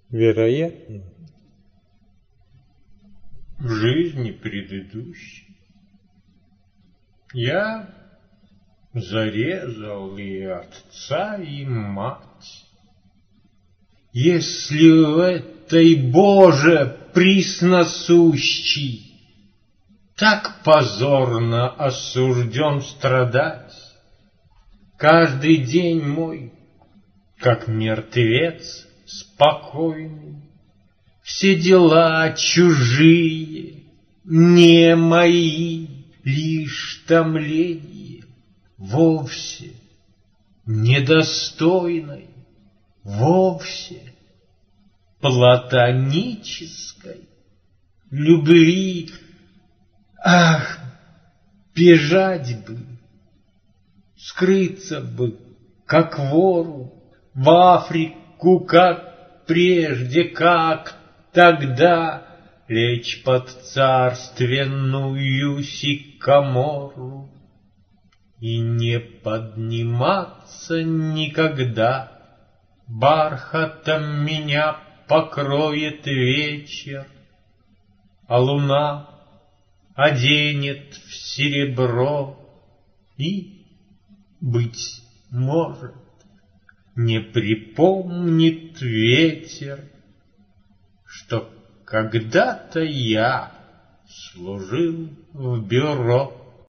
Вероятно, в жизни предыдущей я зарезал и отца, и мать. Если в этой, Боже, присносущий, так позорно осужден страдать, каждый день мой, как мертвец спокойный, все дела чужие, не мои, лишь томление вовсе недостойной, вовсе платонической любви. Ах, бежать бы, скрыться бы, как вору, в Африку, как прежде, как тогда, лечь под царственную сикамору и не подниматься никогда. Бархатом меня покроет вечер, а луна оденет в серебро, и, быть может, не припомнит ветер, что когда-то я служил в бюро.